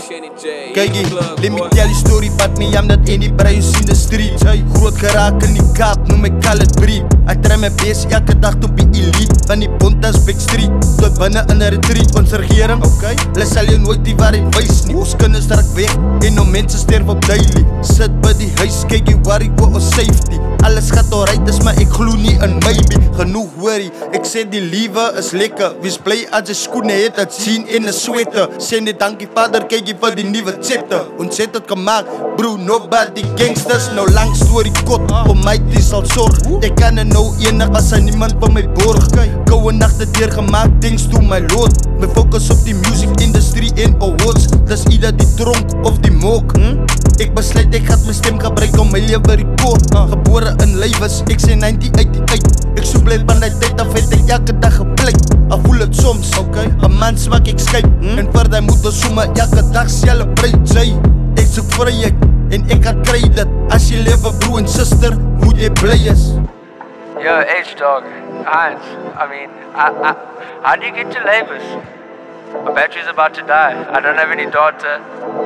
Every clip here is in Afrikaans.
Kykie, let me tell you story about me, I'm not any bruis in the street. Groot geraak in die Kaap, noem my colored breed. Ek try my best elke dag to be elite. Van die Bontas Big Street, tot binne in 'n retreat. Ons regering, hulle sal jou nooit die waarheid wys nie. Ons kinders druk weg, en nou mense sterf op daily. Sit by die huis, kykie, worry oor ons safety. Alles gaat alright, is maar ek glo nie in maybe. Genoeg worry, ek sê die liewe is lekker. Wees bly as jy skoene het, het sien in 'n sweater. Sê net dankie vader, kykie vir die nuwe chapter. Ons het het gemaak, bro, nobody gangsters. Nou lang story kot, om my die sal sorg. Ek kan nou enig as hy niemand vir my borg. Koue nachte deurgemaak, thanks to my lord. My focus op die music industry en awards. Dis either die dronk of die mok. Ek besluit ek gaat my stem gebruik om my lewe report. Gebore in Lywes, ek sê 1988. Ek so bly van die tyd af het ek elke dag gepleit. Al voel het soms, 'n man smaak ek skyp. En vir die moeder sommer elke dag celebrate. Ek soek vryheid en ek gaan kry dit. As jy lewe broer en sister, moet jy bly is. Yo, H-Dog, Heinz, I mean, how do you get to Lagos? My battery's about to die. I don't have any data.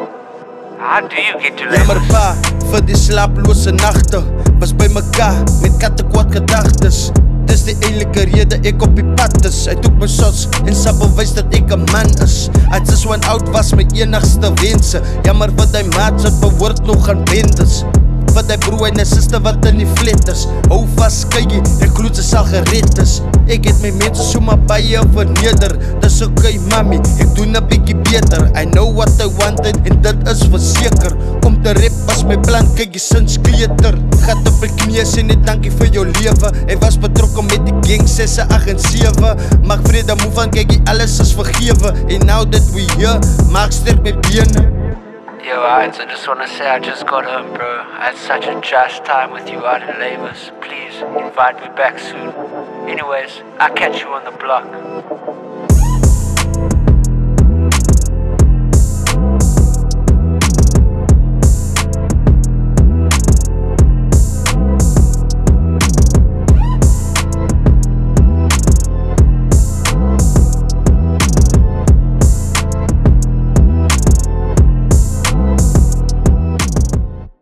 How do you get to Lagos? Jammer pa, vir die slaaplose nagte. Was by mekaar, met katte kwaad gedagtes. Dis die enige rede ek op die pad is. Hy toek my shots en sal bewys dat ek 'n man is. I just went out was my enigste wense. Jammer vir die maats wat behoort nog aan bendes. Vir die broer en die sister wat in die flat is. Hou vas, kykie, ek glo ze sal gered is. Ek het my mense sommer baie verneder. Dis okay mami, ek doen 'n bietjie beter. I know what I wanted en dit is verseker. Om te rap was my plan, kykie sinds kleuter. Gat op my knieë, sê net dankie vir jou lewe. Hy was betrokke met die gang 6, 8 en 7. Maak vrede move aan, kykie, alles is vergewe. And now that we here, maak sterk my bene. Yo, Heinz, I just wanna say I just got home, bro. I had such a trash time with you out in Lagos. Please invite me back soon. Anyways, I'll catch you on the block.